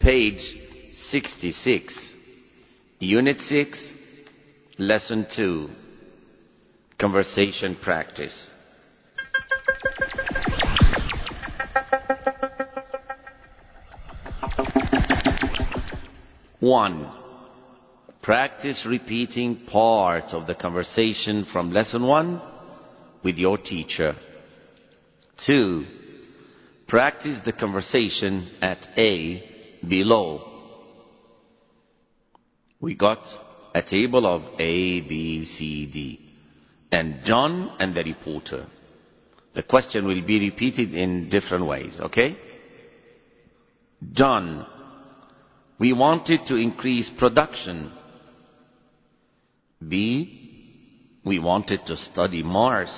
page 66, Unit 6, Lesson 2, Conversation Practice. One, practice repeating parts of the conversation from Lesson 1 with your teacher. 2, practice the conversation at A below. We got a table of A, B, C, D, and John and the reporter. The question will be repeated in different ways, okay? John, we wanted to increase production. B, we wanted to study Mars.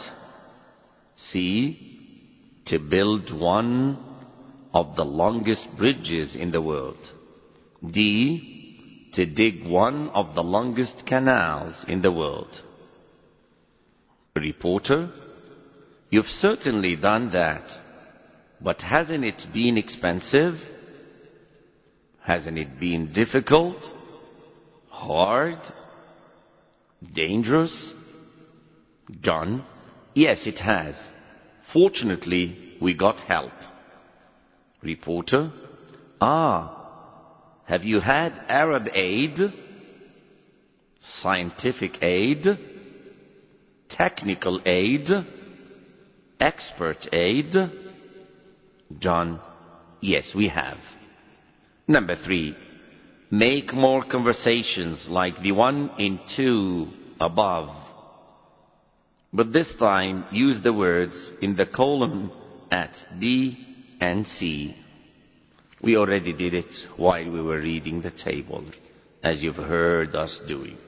C, to build one of the longest bridges in the world. D, to dig one of the longest canals in the world. Reporter, you've certainly done that, but hasn't it been expensive? Hasn't it been difficult? Hard? Dangerous? John, yes, it has. Fortunately, we got help. Reporter, have you had Arab aid, scientific aid, technical aid, expert aid? John, yes, we have. Number 3, make more conversations like the one in 2 above. But this time, use the words in the column at B and C. We already did it while we were reading the table, as you've heard us doing.